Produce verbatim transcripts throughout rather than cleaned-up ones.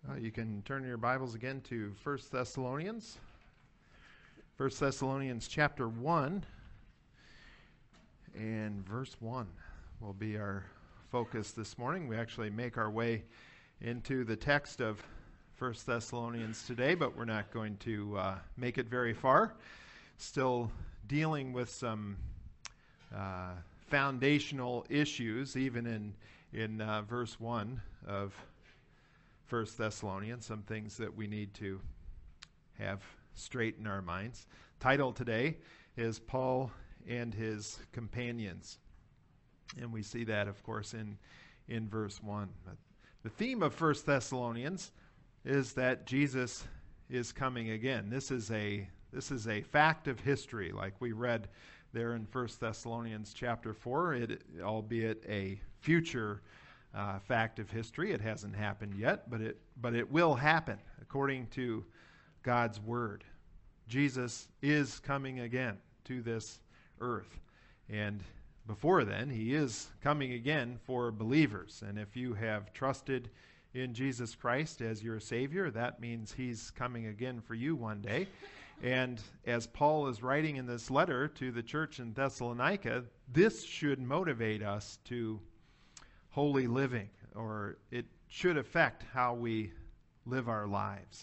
Uh, you can turn your Bibles again to First Thessalonians. First Thessalonians chapter one and verse one will be our focus this morning. We actually make our way into the text of First Thessalonians today, but we're not going to uh, make it very far. Still dealing with some uh, foundational issues, even in, in uh, verse one of First Thessalonians, some things that we need to have straight in our minds. Title today is Paul and His Companions. And we see that, of course, in, in verse one. But the theme of First Thessalonians is that Jesus is coming again. This is a this is a fact of history, like we read there in First Thessalonians chapter four, it, albeit a future Uh, fact of history. It hasn't happened yet, but it but it will happen according to God's word. Jesus is coming again to this earth, and before then, He is coming again for believers. And if you have trusted in Jesus Christ as your Savior, that means He's coming again for you one day. And as Paul is writing in this letter to the church in Thessalonica, this should motivate us to holy living, or it should affect how we live our lives.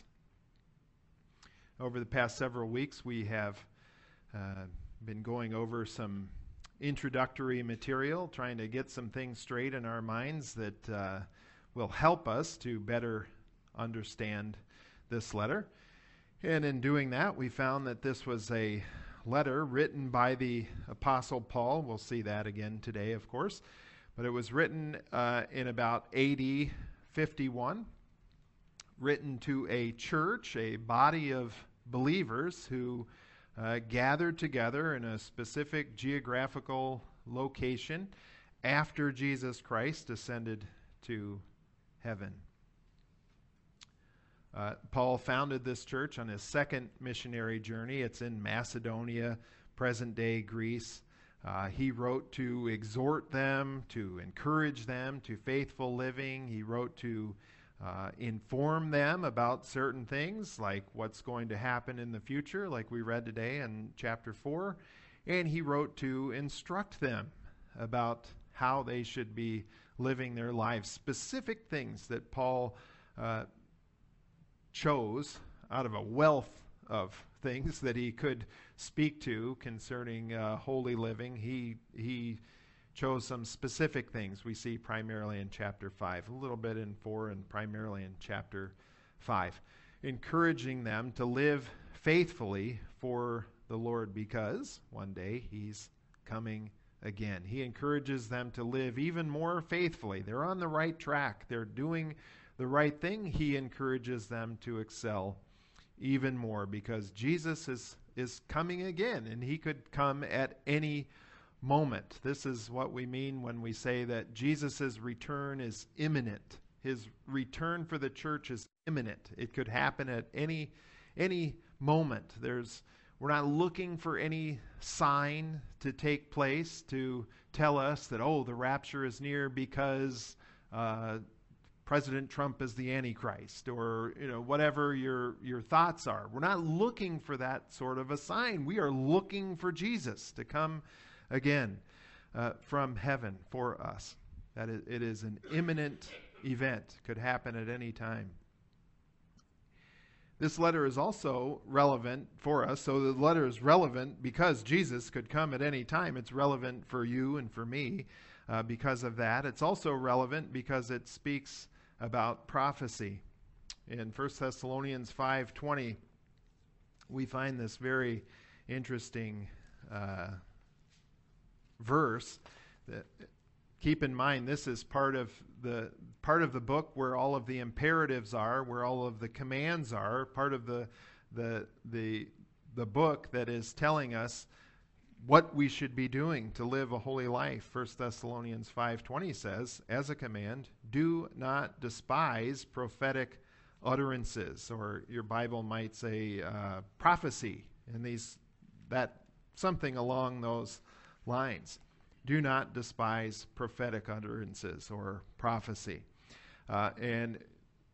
Over the past several weeks, we have uh, been going over some introductory material, trying to get some things straight in our minds that uh, will help us to better understand this letter. And in doing that, we found that this was a letter written by the Apostle Paul. We'll see that again today, of course. But it was written uh, in about A D fifty-one, written to a church, a body of believers who uh, gathered together in a specific geographical location after Jesus Christ ascended to heaven. Uh, Paul founded this church on his second missionary journey. It's in Macedonia, present-day Greece. Uh, he wrote to exhort them, to encourage them to faithful living. He wrote to uh, inform them about certain things, like what's going to happen in the future, like we read today in chapter four. And he wrote to instruct them about how they should be living their lives, specific things that Paul uh, chose out of a wealth of things that he could speak to concerning uh, holy living. He he chose some specific things we see primarily in chapter five, a little bit in four, and primarily in chapter five, encouraging them to live faithfully for the Lord, because one day He's coming again. He encourages them to live even more faithfully. They're on the right track. They're doing the right thing. He encourages them to excel even more, because Jesus is is coming again, and He could come at any moment. This is what we mean when we say that Jesus' return is imminent. His return for the church is imminent. It could happen at any any moment. There's we're not looking for any sign to take place to tell us that, oh, the rapture is near because uh President Trump is the Antichrist, or you know whatever your your thoughts are. We're not looking for that sort of a sign. We are looking for Jesus to come again uh, from heaven for us. That it, it is an imminent event. Could happen at any time. This letter is also relevant for us. So the letter is relevant because Jesus could come at any time. It's relevant for you and for me uh, because of that. It's also relevant because it speaks about prophecy. In First Thessalonians five twenty, we find this very interesting uh, verse. That, keep in mind, this is part of the part of the book where all of the imperatives are, where all of the commands are. Part of the the the the book that is telling us what we should be doing to live a holy life. First Thessalonians five twenty says, as a command, do not despise prophetic utterances, or your Bible might say uh, prophecy, and these that something along those lines. Do not despise prophetic utterances or prophecy. Uh, and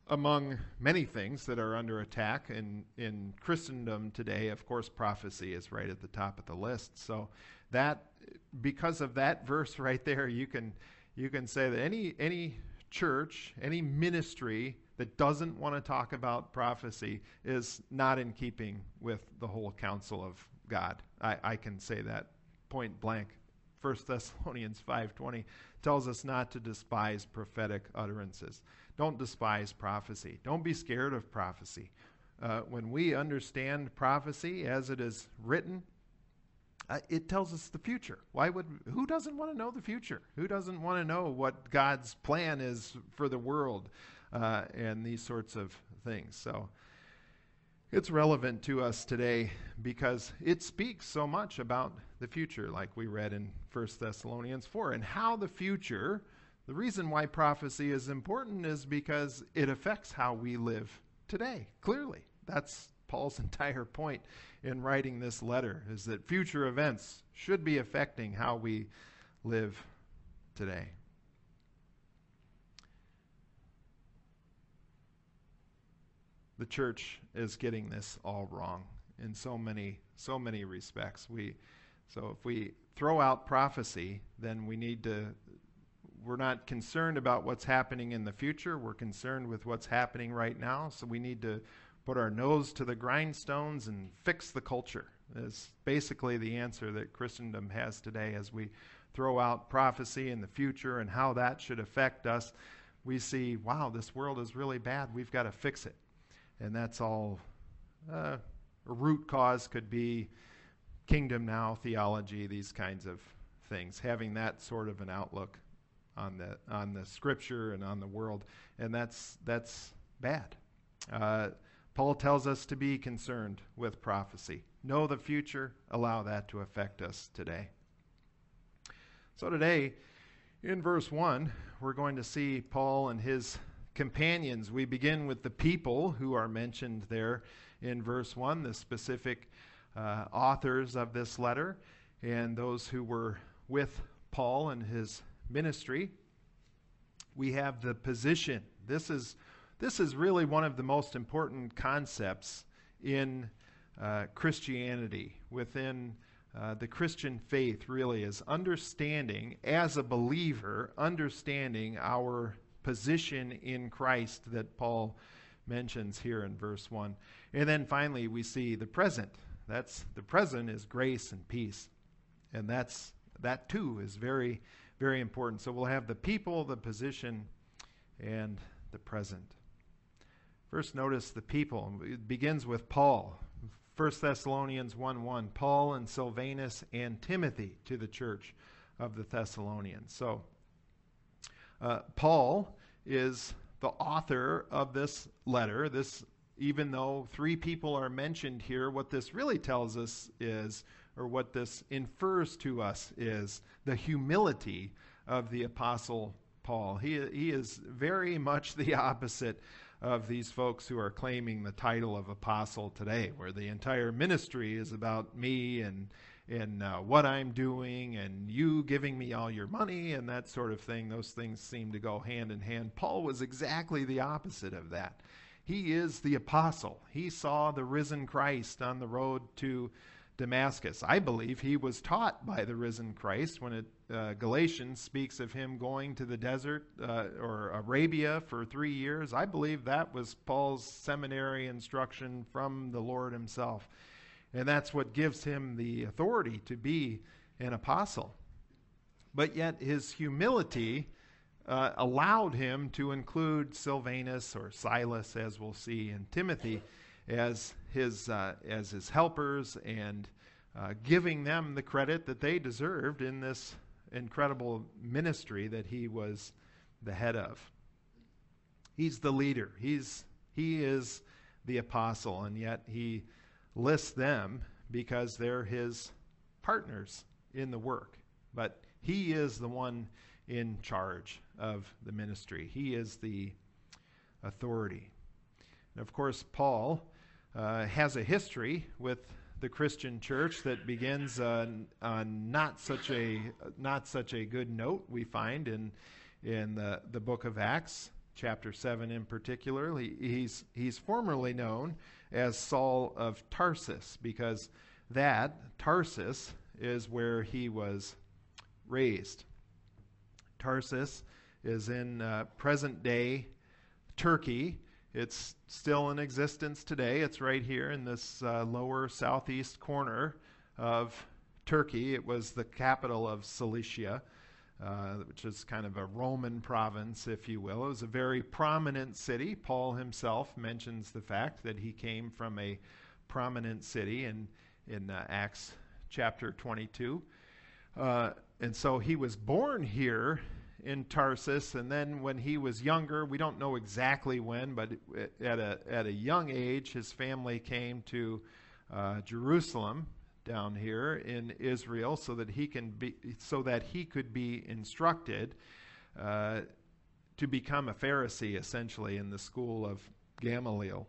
among many things that are under attack in, in Christendom today, of course, prophecy is right at the top of the list. So that, because of that verse right there, you can you can say that any any church, any ministry that doesn't want to talk about prophecy is not in keeping with the whole counsel of God. I, I can say that point blank. First Thessalonians five twenty tells us not to despise prophetic utterances. Don't despise prophecy. Don't be scared of prophecy. Uh, when we understand prophecy as it is written, uh, it tells us the future. Why would? Who doesn't want to know the future? Who doesn't want to know what God's plan is for the world uh, and these sorts of things? So it's relevant to us today because it speaks so much about the future, like we read in First Thessalonians four, and how the future. The reason why prophecy is important is because it affects how we live today. Clearly, that's Paul's entire point in writing this letter, is that future events should be affecting how we live today. The church is getting this all wrong in so many, so many respects. We, so if we throw out prophecy, then we need to. We're not concerned about what's happening in the future. We're concerned with what's happening right now. So we need to put our nose to the grindstones and fix the culture. Is basically the answer that Christendom has today. As we throw out prophecy in the future and how that should affect us, we see, wow, this world is really bad. We've got to fix it. And that's all. Uh, a root cause could be kingdom now theology, these kinds of things, having that sort of an outlook on the on the scripture and on the world, and that's that's bad. Uh, Paul tells us to be concerned with prophecy. Know the future, allow that to affect us today. So today, in verse one, we're going to see Paul and his companions. We begin with the people who are mentioned there in verse one, the specific uh, authors of this letter, and those who were with Paul and his ministry. We have the position. This is this is really one of the most important concepts in uh, Christianity, within uh, the Christian faith, really, is understanding, as a believer, understanding our position in Christ that Paul mentions here in verse one. And then finally we see the present. That's the present is grace and peace. And that's that too is very Very important. So we'll have the people, the position, and the present. First, notice the people. It begins with Paul. First Thessalonians one one. Paul and Silvanus and Timothy to the church of the Thessalonians. So uh, Paul is the author of this letter. This, even though three people are mentioned here, what this really tells us is, or what this infers to us is, the humility of the Apostle Paul. He, he is very much the opposite of these folks who are claiming the title of apostle today, where the entire ministry is about me and, and uh, what I'm doing and you giving me all your money and that sort of thing. Those things seem to go hand in hand. Paul was exactly the opposite of that. He is the apostle. He saw the risen Christ on the road to Damascus. I believe he was taught by the risen Christ when it, uh, Galatians speaks of him going to the desert uh, or Arabia for three years. I believe that was Paul's seminary instruction from the Lord himself. And that's what gives him the authority to be an apostle. But yet his humility uh, allowed him to include Silvanus or Silas, as we'll see, and Timothy as his uh, as his helpers, and uh, giving them the credit that they deserved in this incredible ministry that he was the head of. He's the leader. He's he is the apostle, and yet he lists them because they're his partners in the work. But he is the one in charge of the ministry. He is the authority. And of course, Paul uh, has a history with the Christian church that begins on, on not such a not such a good note. We find in in the, the book of Acts, chapter seven in particular. He, he's, he's formerly known as Saul of Tarsus, because that, Tarsus, is where he was raised. Tarsus is in uh, present-day Turkey. It's still in existence today. It's right here in this uh, lower southeast corner of Turkey. It was the capital of Cilicia, uh, which is kind of a Roman province, if you will. It was a very prominent city. Paul himself mentions the fact that he came from a prominent city in, in uh, Acts chapter twenty-two. Uh, and so he was born here in Tarsus, and then when he was younger, we don't know exactly when, but at a at a young age, his family came to uh, Jerusalem down here in Israel, so that he can be so that he could be instructed uh, to become a Pharisee, essentially, in the school of Gamaliel.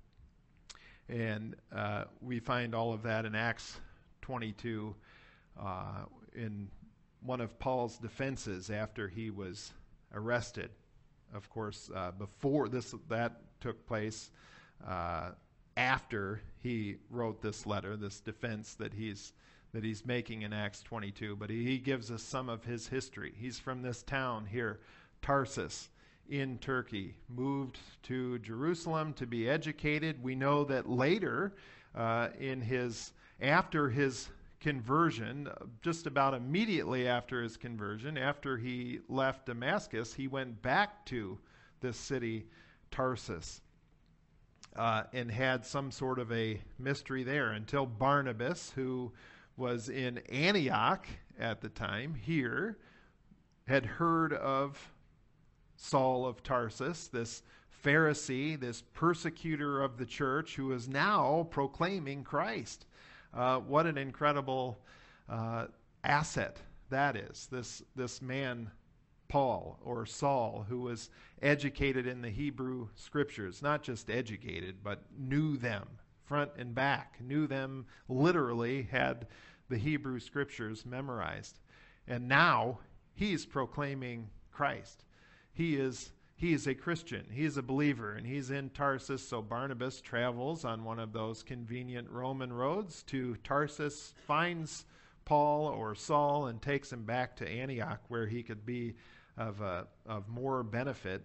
And uh, we find all of that in Acts twenty-two, uh, in one of Paul's defenses after he was arrested. Of course, uh, before this, that took place uh, after he wrote this letter, this defense that he's that he's making in Acts twenty-two. But he, he gives us some of his history. He's from this town here, Tarsus, in Turkey, moved to Jerusalem to be educated. We know that later, uh, in his after his conversion, just about immediately after his conversion, after he left Damascus, he went back to this city, Tarsus, uh, and had some sort of a mystery there until Barnabas, who was in Antioch at the time here, had heard of Saul of Tarsus, this Pharisee, this persecutor of the church, who is now proclaiming Christ. Uh, what an incredible uh, asset that is. This this man, Paul, or Saul, who was educated in the Hebrew Scriptures, not just educated, but knew them front and back, knew them literally, had the Hebrew Scriptures memorized. And now he's proclaiming Christ. He is He is a Christian. He is a believer, and he's in Tarsus. So Barnabas travels on one of those convenient Roman roads to Tarsus, finds Paul or Saul, and takes him back to Antioch, where he could be of uh, of more benefit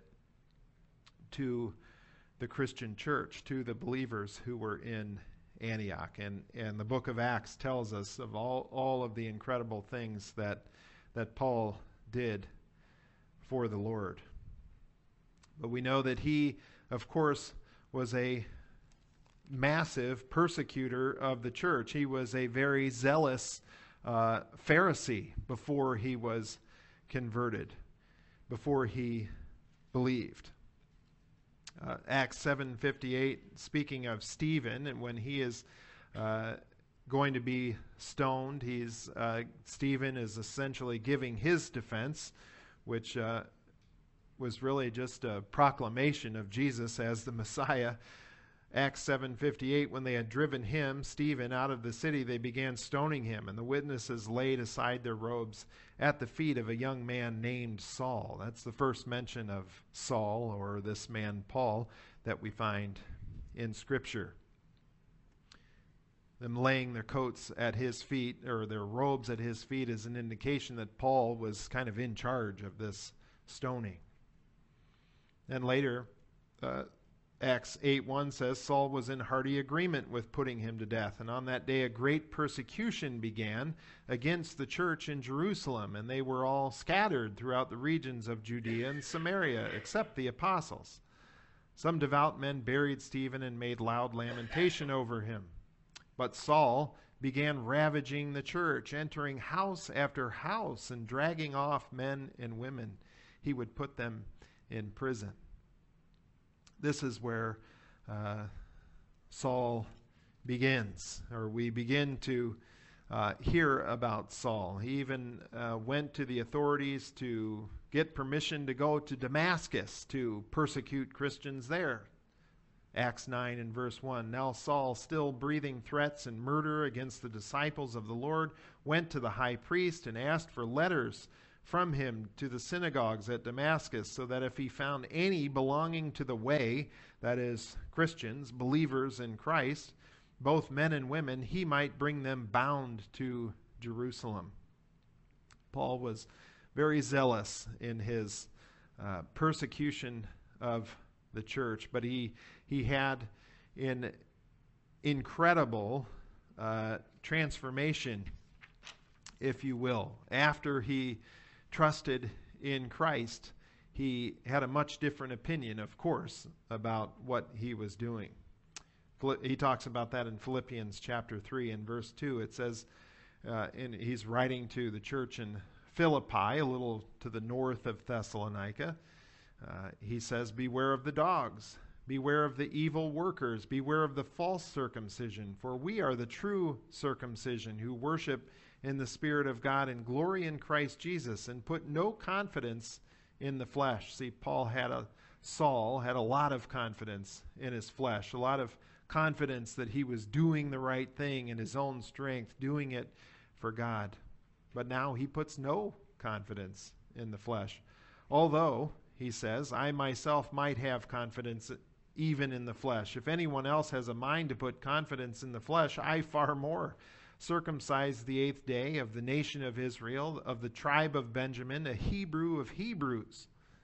to the Christian church, to the believers who were in Antioch. And and the book of Acts tells us of all, all of the incredible things that that Paul did for the Lord. But we know that he, of course, was a massive persecutor of the church. He was a very zealous uh, Pharisee before he was converted, before he believed. Uh, Acts seven fifty-eight, speaking of Stephen, and when he is uh, going to be stoned, he's uh, Stephen is essentially giving his defense, which uh, was really just a proclamation of Jesus as the Messiah. Acts seven fifty-eight, when they had driven him, Stephen, out of the city, they began stoning him, and the witnesses laid aside their robes at the feet of a young man named Saul. That's the first mention of Saul, or this man Paul, that we find in Scripture. Them laying their coats at his feet, or their robes at his feet, is an indication that Paul was kind of in charge of this stoning. And later, uh, Acts eight one says, Saul was in hearty agreement with putting him to death. And on that day a great persecution began against the church in Jerusalem, and they were all scattered throughout the regions of Judea and Samaria, except the apostles. Some devout men buried Stephen and made loud lamentation over him. But Saul began ravaging the church, entering house after house and dragging off men and women. He would put them in prison. This is where uh, Saul begins, or we begin to uh, hear about Saul. He even uh, went to the authorities to get permission to go to Damascus to persecute Christians there. Acts nine and verse one, Now Saul, still breathing threats and murder against the disciples of the Lord, went to the high priest and asked for letters from him to the synagogues at Damascus, so that if he found any belonging to the way, that is, Christians, believers in Christ, both men and women, he might bring them bound to Jerusalem. Paul was very zealous in his uh, persecution of the church, but he he had an incredible uh, transformation, if you will. After he trusted in Christ, he had a much different opinion, of course, about what he was doing. He talks about that in Philippians chapter three and verse two. It says, uh, and he's writing to the church in Philippi, a little to the north of Thessalonica. Uh, he says, beware of the dogs, beware of the evil workers, beware of the false circumcision, for we are the true circumcision who worship in the Spirit of God and glory in Christ Jesus and put no confidence in the flesh. See, Paul had a, Saul had a lot of confidence in his flesh, a lot of confidence that he was doing the right thing in his own strength, doing it for God. But now he puts no confidence in the flesh. Although, he says, I myself might have confidence even in the flesh. If anyone else has a mind to put confidence in the flesh, I far more. Circumcised the eighth day, of the nation of Israel, of the tribe of Benjamin, a Hebrew of Hebrews.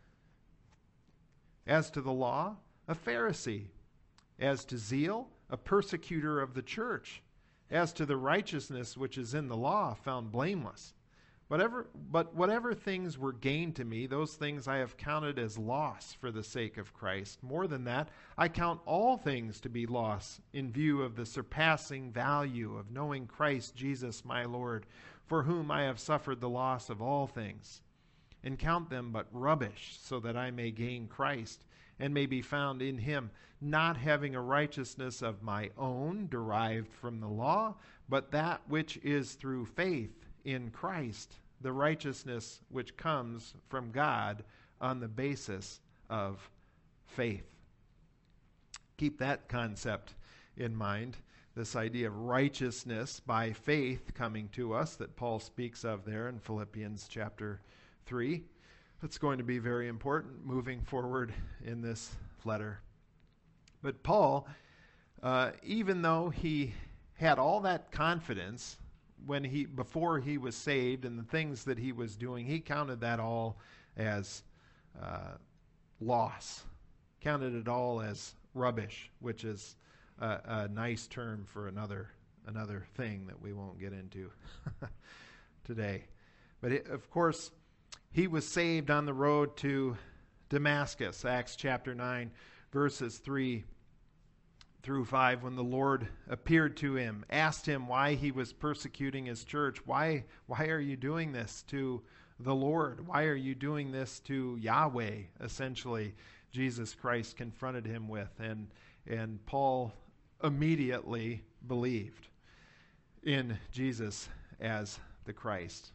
As to the law, a Pharisee. As to zeal, a persecutor of the church. As to the righteousness which is in the law, found blameless. Whatever, but whatever things were gained to me, those things I have counted as loss for the sake of Christ. More than that, I count all things to be loss in view of the surpassing value of knowing Christ Jesus my Lord, for whom I have suffered the loss of all things, and count them but rubbish, so that I may gain Christ, and may be found in him, not having a righteousness of my own derived from the law, but that which is through faith in Christ, the righteousness which comes from God on the basis of faith. Keep that concept in mind, this idea of righteousness by faith coming to us that Paul speaks of there in Philippians chapter three. That's going to be very important moving forward in this letter. But Paul, uh, even though he had all that confidence when he before he was saved and the things that he was doing, he counted that all as uh, loss, counted it all as rubbish, which is a, a nice term for another another thing that we won't get into today. But it, of course, he was saved on the road to Damascus, Acts chapter nine, verses three through five, when the Lord appeared to him, asked him why he was persecuting his church. Why, why are you doing this to the Lord? Why are you doing this to Yahweh, essentially, Jesus Christ confronted him with. And, and Paul immediately believed in Jesus as the Christ.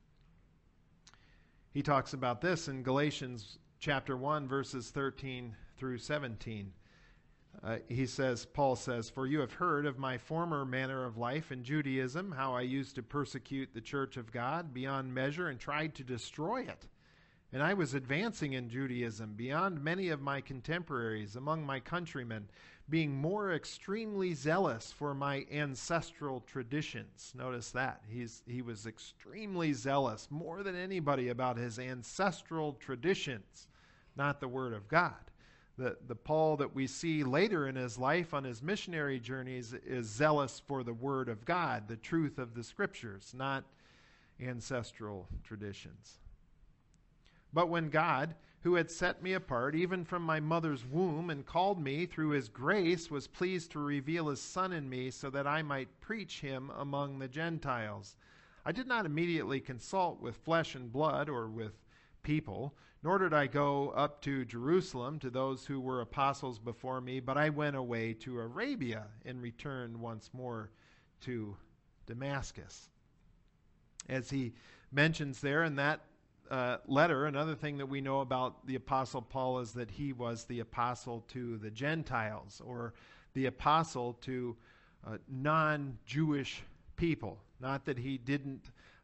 He talks about this in Galatians chapter one, verses thirteen through seventeen. Uh, he says, Paul says, for you have heard of my former manner of life in Judaism, how I used to persecute the church of God beyond measure and tried to destroy it. And I was advancing in Judaism beyond many of my contemporaries among my countrymen, being more extremely zealous for my ancestral traditions. Notice that. He's, he was extremely zealous, more than anybody, about his ancestral traditions, not the Word of God. The, the Paul that we see later in his life on his missionary journeys is zealous for the Word of God, the truth of the Scriptures, not ancestral traditions. But when God, who had set me apart even from my mother's womb and called me through his grace, was pleased to reveal his Son in me so that I might preach him among the Gentiles, I did not immediately consult with flesh and blood or with people, nor did I go up to Jerusalem to those who were apostles before me, but I went away to Arabia and returned once more to Damascus. As he mentions there in that uh, letter, another thing that we know about the Apostle Paul is that he was the apostle to the Gentiles, or the apostle to uh, non-Jewish people. Not that he didn't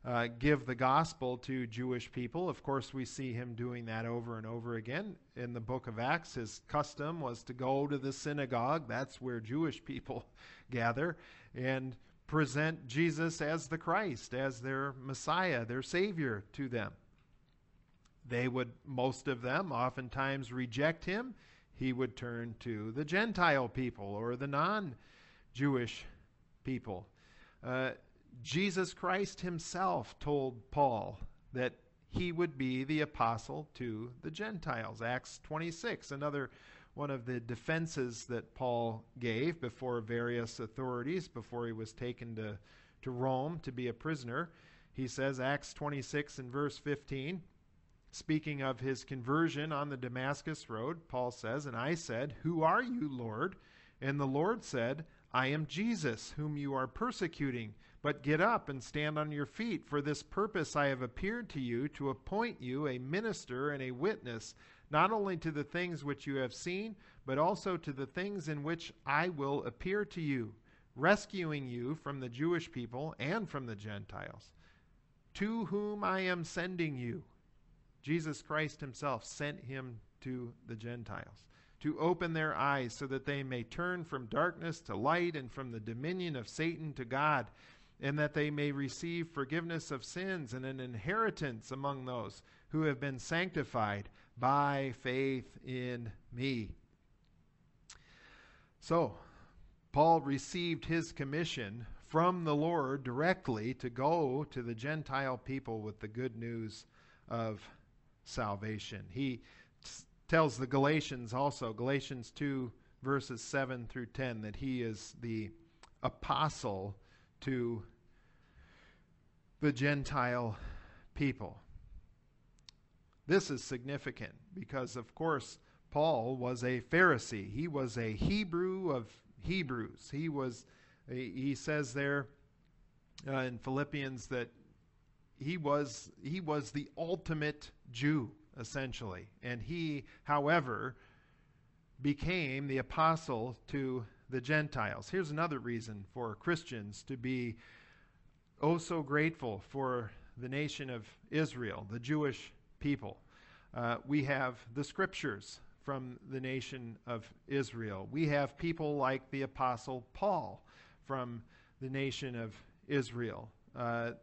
uh, give the gospel to Jewish people. Of course, we see him doing that over and over again. In the book of Acts, his custom was to go to the synagogue. That's where Jewish people gather, and present Jesus as the Christ, as their Messiah, their Savior to them. They would, most of them, oftentimes reject him. He would turn to the Gentile people or the non-Jewish people. Uh, Jesus Christ himself told Paul that he would be the apostle to the Gentiles. Acts twenty-six, another one of the defenses that Paul gave before various authorities, before he was taken to, to Rome to be a prisoner. He says, Acts twenty-six and verse fifteen, speaking of his conversion on the Damascus road, Paul says, "And I said, 'Who are you, Lord?' And the Lord said, 'I am Jesus, whom you are persecuting. But get up and stand on your feet. For this purpose I have appeared to you, to appoint you a minister and a witness, not only to the things which you have seen, but also to the things in which I will appear to you, rescuing you from the Jewish people and from the Gentiles, to whom I am sending you.'" Jesus Christ himself sent him to the Gentiles, to open their eyes so that they may turn from darkness to light and from the dominion of Satan to God, and that they may receive forgiveness of sins and an inheritance among those who have been sanctified by faith in me. So, Paul received his commission from the Lord directly to go to the Gentile people with the good news of salvation. He t- tells the Galatians also, Galatians two, verses seven through ten, that he is the apostle to the Gentile people. This is significant because, of course, Paul was a Pharisee. He was a Hebrew of Hebrews. He was, he says there uh, in Philippians that he was he was the ultimate Jew, essentially. And he, however, became the apostle to the Gentiles. Here's another reason for Christians to be oh so grateful for the nation of Israel, the Jewish people. Uh, we have the scriptures from the nation of Israel. We have people like the Apostle Paul from the nation of Israel. Uh,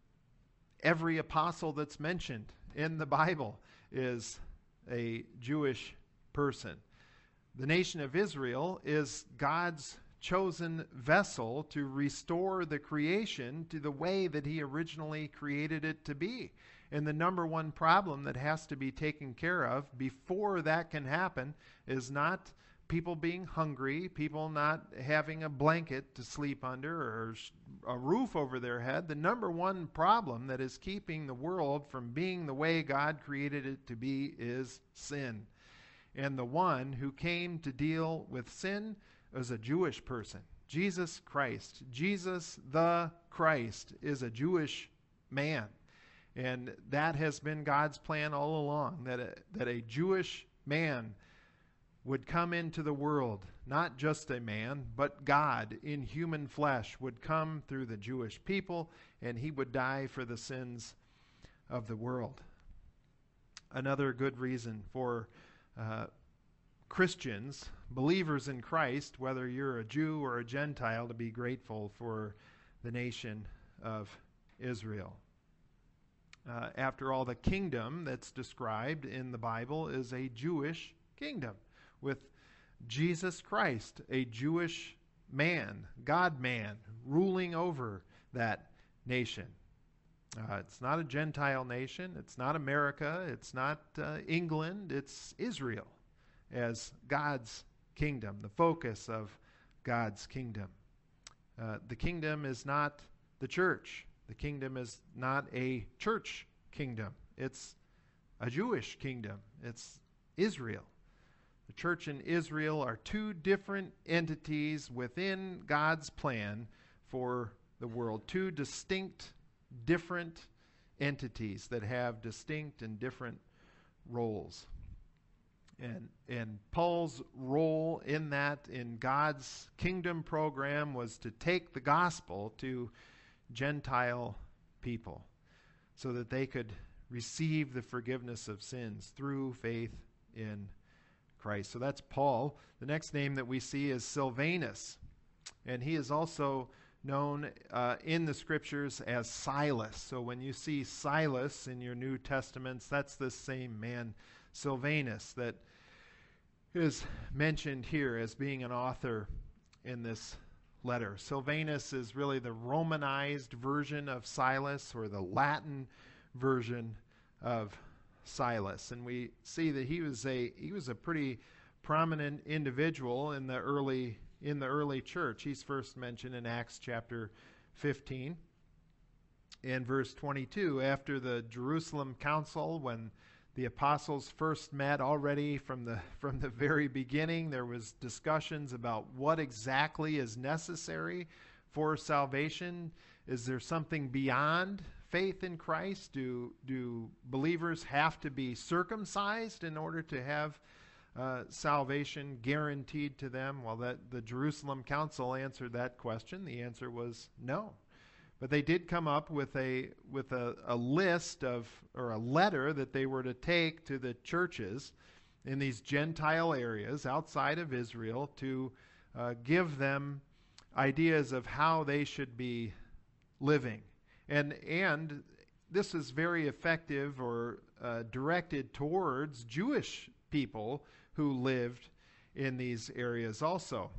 every apostle that's mentioned in the Bible is a Jewish person. The nation of Israel is God's chosen vessel to restore the creation to the way that he originally created it to be. And the number one problem that has to be taken care of before that can happen is not people being hungry, people not having a blanket to sleep under or a roof over their head. The number one problem that is keeping the world from being the way God created it to be is sin. And the one who came to deal with sin is a Jewish person. Jesus Christ. Jesus the Christ is a Jewish man. And that has been God's plan all along, that a, that a Jewish man would come into the world, not just a man, but God in human flesh would come through the Jewish people, and he would die for the sins of the world. Another good reason for uh, Christians, believers in Christ, whether you're a Jew or a Gentile, to be grateful for the nation of Israel. Uh, after all, the kingdom that's described in the Bible is a Jewish kingdom with Jesus Christ, a Jewish man, God-man, ruling over that nation. Uh, it's not a Gentile nation. It's not America. It's not uh, England. It's Israel as God's kingdom, the focus of God's kingdom. Uh, the kingdom is not the church. The kingdom is not a church kingdom. It's a Jewish kingdom. It's Israel. The church and Israel are two different entities within God's plan for the world. Two distinct, different entities that have distinct and different roles. And, and Paul's role in that, in God's kingdom program, was to take the gospel to Gentile people so that they could receive the forgiveness of sins through faith in Christ. So that's Paul. The next name that we see is Silvanus, and he is also known uh, in the scriptures as Silas. So when you see Silas in your New Testaments, that's the same man, Silvanus, that is mentioned here as being an author in this letter. Silvanus is really the Romanized version of Silas, or the Latin version of Silas. And we see that he was a he was a pretty prominent individual in the early in the early church. He's first mentioned in Acts chapter fifteen and verse twenty-two, after the Jerusalem council, when the apostles first met. Already from the from the very beginning, there was discussions about what exactly is necessary for salvation. Is there something beyond faith in Christ? Do do believers have to be circumcised in order to have uh, salvation guaranteed to them? Well, that the Jerusalem council answered that question. The answer was no. But they did come up with a with a, a list of, or a letter that they were to take to the churches in these Gentile areas outside of Israel to uh, give them ideas of how they should be living. And and this is very effective, or uh, directed towards Jewish people who lived in these areas also.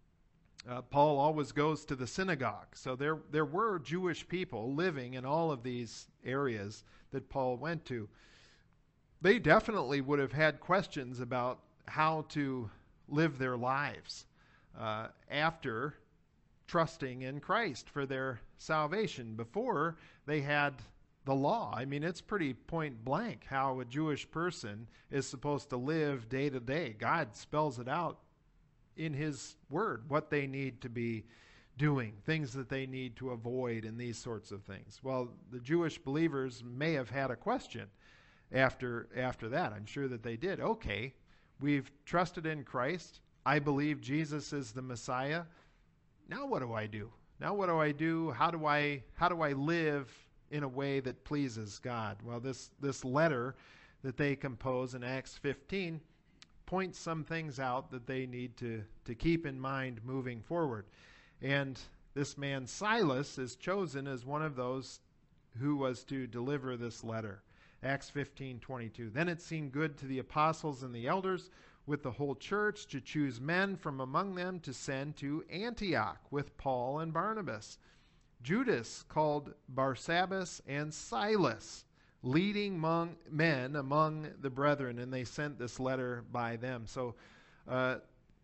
Uh, Paul always goes to the synagogue. So there there were Jewish people living in all of these areas that Paul went to. They definitely would have had questions about how to live their lives uh, after trusting in Christ for their salvation. Before they had the law. I mean, it's pretty point blank how a Jewish person is supposed to live day to day. God spells it out in his word, what they need to be doing, things that they need to avoid, and these sorts of things. Well, the Jewish believers may have had a question after after that. I'm sure that they did. Okay, we've trusted in Christ. I believe Jesus is the Messiah. Now what do I do? Now what do I do? How do I how do I live in a way that pleases God? Well, this this letter that they compose in Acts fifteen points some things out that they need to, to keep in mind moving forward. And this man Silas is chosen as one of those who was to deliver this letter. Acts fifteen twenty-two. Then it seemed good to the apostles and the elders with the whole church to choose men from among them to send to Antioch with Paul and Barnabas, Judas called Barsabbas, and Silas, leading among men among the brethren, and they sent this letter by them. So uh,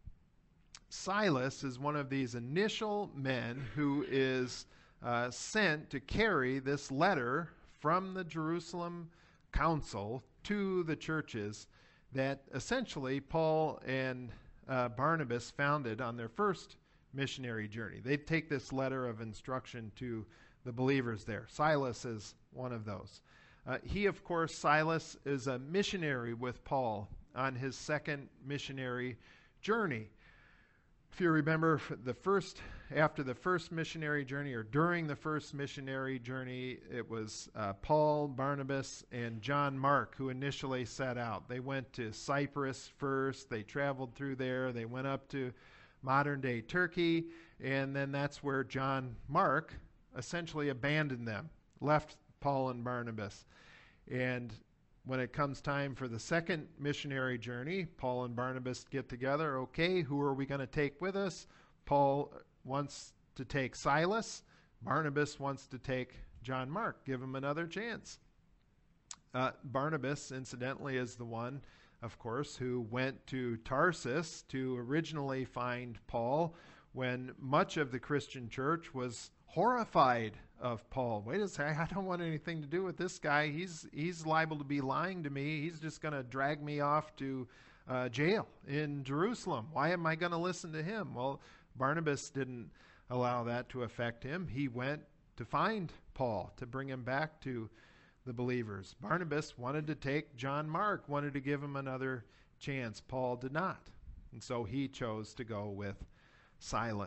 Silas is one of these initial men who is uh, sent to carry this letter from the Jerusalem council to the churches that essentially Paul and uh, Barnabas founded on their first missionary journey. They take this letter of instruction to the believers there. Silas is one of those. Uh, he, of course, Silas, is a missionary with Paul on his second missionary journey. If you remember, the first, after the first missionary journey, or during the first missionary journey, it was uh, Paul, Barnabas, and John Mark who initially set out. They went to Cyprus first. They traveled through there. They went up to modern-day Turkey, and then that's where John Mark essentially abandoned them, left Paul and Barnabas. And when it comes time for the second missionary journey, Paul and Barnabas get together. Okay, who are we going to take with us? Paul wants to take Silas. Barnabas wants to take John Mark. Give him another chance. Uh, Barnabas, incidentally, is the one, of course, who went to Tarsus to originally find Paul when much of the Christian church was horrified of Paul. Wait a second, I don't want anything to do with this guy. He's he's liable to be lying to me. He's just going to drag me off to uh, jail in Jerusalem. Why am I going to listen to him? Well, Barnabas didn't allow that to affect him. He went to find Paul, to bring him back to the believers. Barnabas wanted to take John Mark, wanted to give him another chance. Paul did not. And so he chose to go with Silas.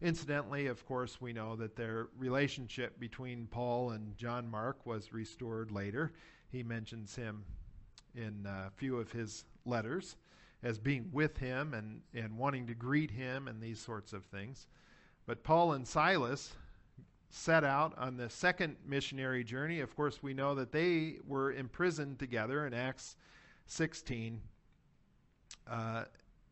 Incidentally, of course, we know that their relationship between Paul and John Mark was restored later. He mentions him in a few of his letters as being with him and, and wanting to greet him and these sorts of things. But Paul and Silas set out on the second missionary journey. Of course, we know that they were imprisoned together in Acts sixteen uh,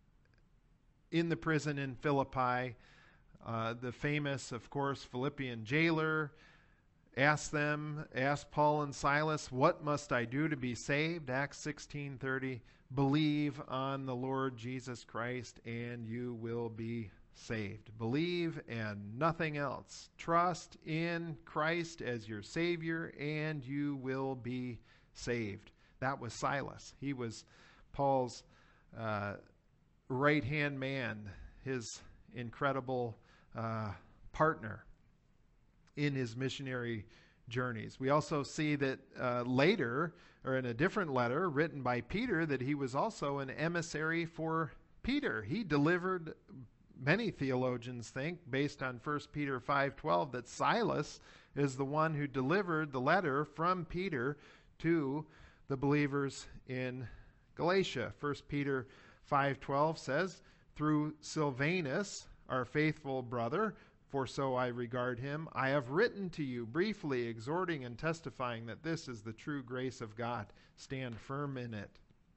in the prison in Philippi. Uh, the famous, of course, Philippian jailer asked them, asked Paul and Silas, "What must I do to be saved?" Acts sixteen thirty. "Believe on the Lord Jesus Christ and you will be saved." Believe and nothing else. Trust in Christ as your Savior and you will be saved. That was Silas. He was Paul's uh, right-hand man, his incredible uh, partner in his missionary journeys. We also see that uh, later, or in a different letter written by Peter, that he was also an emissary for Peter. He delivered, many theologians think, based on First Peter five twelve, that Silas is the one who delivered the letter from Peter to the believers in Galatia. First Peter five twelve says, "Through Silvanus, our faithful brother, for so I regard him, I have written to you briefly, exhorting and testifying that this is the true grace of God. Stand firm in it."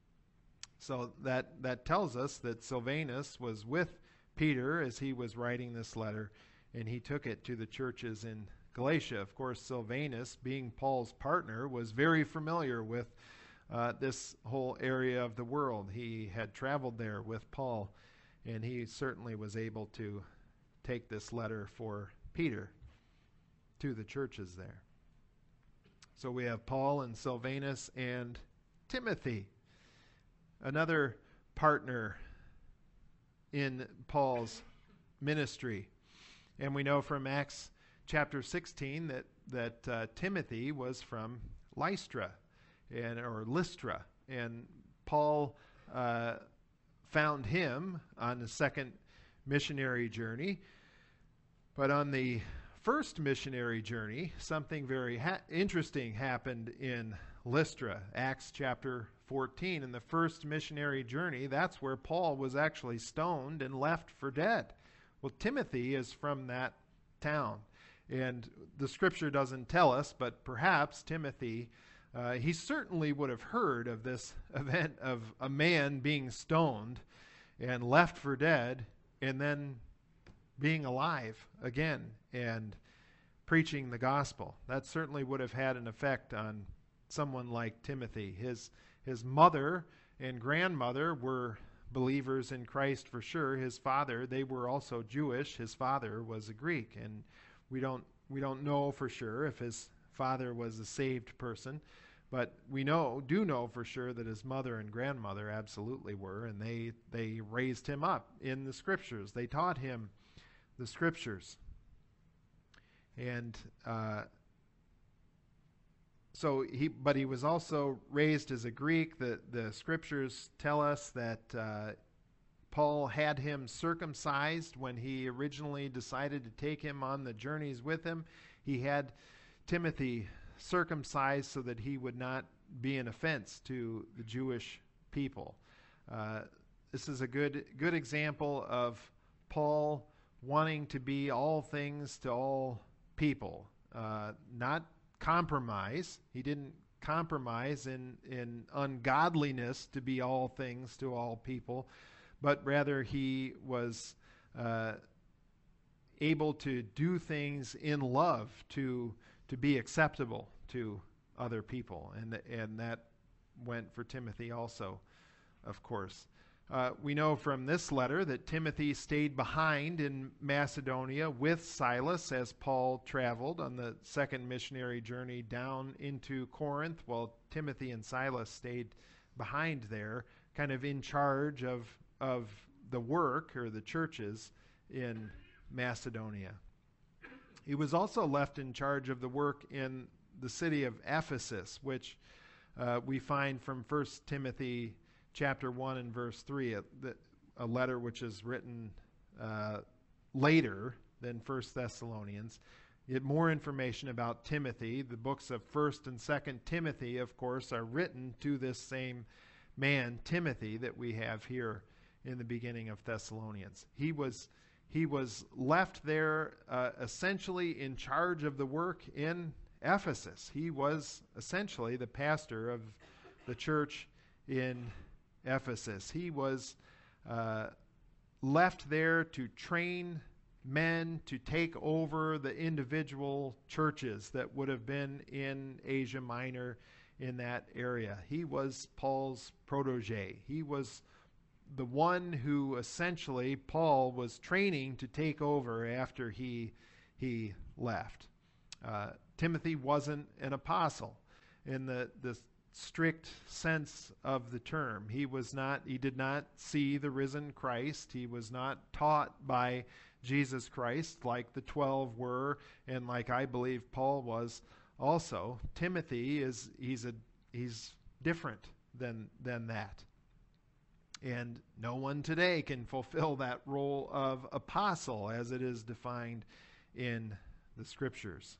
So that, that tells us that Silvanus was with Peter as he was writing this letter, and he took it to the churches in Galatia. Of course, Silvanus, being Paul's partner, was very familiar with uh, this whole area of the world. He had traveled there with Paul, and he certainly was able to take this letter for Peter to the churches there. So we have Paul and Silvanus and Timothy, another partner in Paul's ministry. And we know from Acts chapter sixteen that, that uh, Timothy was from Lystra, and or Lystra. And Paul uh, found him on the second missionary journey. But on the first missionary journey, something very ha- interesting happened in Lystra. Acts chapter fourteen. In the first missionary journey, that's where Paul was actually stoned and left for dead. Well, Timothy is from that town. And the scripture doesn't tell us, but perhaps Timothy, uh, he certainly would have heard of this event of a man being stoned and left for dead, and then being alive again and preaching the gospel. That certainly would have had an effect on someone like Timothy. His his mother and grandmother were believers in Christ for sure. His father, they were also Jewish. His father was a Greek, and we don't we don't know for sure if his father was a saved person, but we know do know for sure that his mother and grandmother absolutely were, and they they raised him up in the scriptures. They taught him the scriptures. And uh, so he, but he was also raised as a Greek. The the scriptures tell us that uh, Paul had him circumcised when he originally decided to take him on the journeys with him. He had Timothy circumcised so that he would not be an offense to the Jewish people. Uh, this is a good good example of Paul wanting to be all things to all people, uh, not compromise. He didn't compromise in, in ungodliness to be all things to all people, but rather he was uh, able to do things in love to to be acceptable to other people, and and that went for Timothy also, of course. Uh, we know from this letter that Timothy stayed behind in Macedonia with Silas as Paul traveled on the second missionary journey down into Corinth, while Timothy and Silas stayed behind there, kind of in charge of of the work or the churches in Macedonia. He was also left in charge of the work in the city of Ephesus, which uh, we find from First Timothy chapter one and verse three, a, a letter which is written uh, later than First Thessalonians. You get more information about Timothy. The books of First and Second Timothy, of course, are written to this same man, Timothy, that we have here in the beginning of Thessalonians. He was he was left there uh, essentially in charge of the work in Ephesus. He was essentially the pastor of the church in Ephesus. He was uh, left there to train men to take over the individual churches that would have been in Asia Minor in that area. He was Paul's protege. He was the one who essentially Paul was training to take over after he he left. Uh, Timothy wasn't an apostle in the, the strict sense of the term. He was not, he did not see the risen Christ. He was not taught by Jesus Christ like the twelve were, and like I believe Paul was also. Timothy is he's a he's different than than that. And no one today can fulfill that role of apostle as it is defined in the scriptures.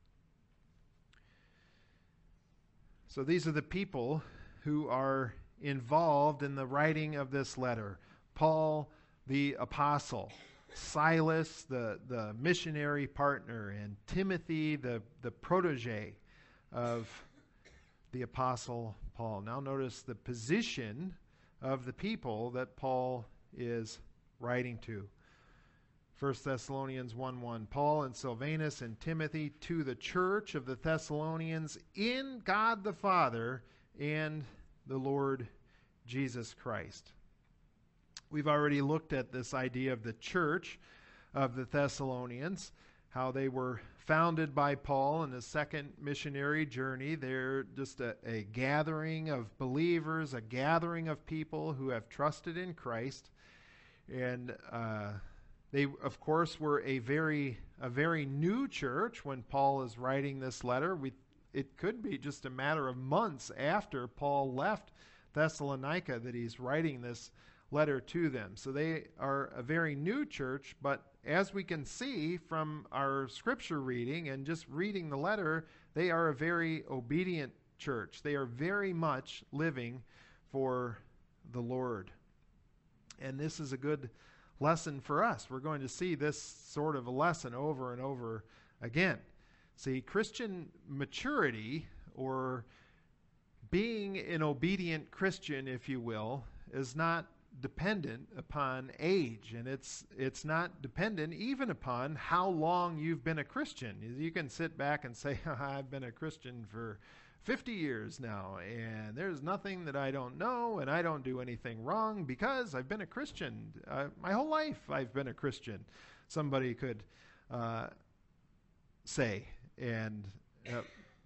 So these are the people who are involved in the writing of this letter. Paul, the apostle. Silas, the, the missionary partner, and Timothy, the, the protege of the apostle Paul. Now notice the position of the people that Paul is writing to. First Thessalonians one one, Paul and Silvanus and Timothy to the church of the Thessalonians in God the Father and the Lord Jesus Christ. We've already looked at this idea of the church of the Thessalonians, how they were founded by Paul in his second missionary journey. They're just a, a gathering of believers, a gathering of people who have trusted in Christ. And uh, they, of course, were a very a very new church when Paul is writing this letter. We, it could be just a matter of months after Paul left Thessalonica that he's writing this letter to them. So they are a very new church, but as we can see from our scripture reading and just reading the letter, they are a very obedient church. They are very much living for the Lord. And this is a good lesson for us. We're going to see this sort of a lesson over and over again. See, Christian maturity, or being an obedient Christian, if you will, is not dependent upon age, and it's it's not dependent even upon how long you've been a Christian. You can sit back and say, I've been a Christian for fifty years now, and there's nothing that I don't know, and I don't do anything wrong because I've been a Christian. Uh, my whole life I've been a Christian. Somebody could uh, say, and uh,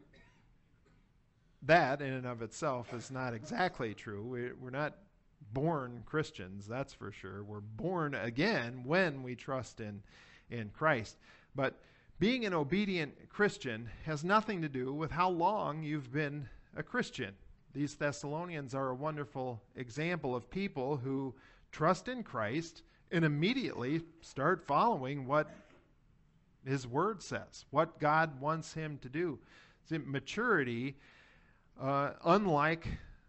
that in and of itself is not exactly true. We, we're not born Christians, that's for sure. We're born again when we trust in, in Christ. But being an obedient Christian has nothing to do with how long you've been a Christian. These Thessalonians are a wonderful example of people who trust in Christ and immediately start following what His Word says, what God wants him to do. See, maturity, uh, unlike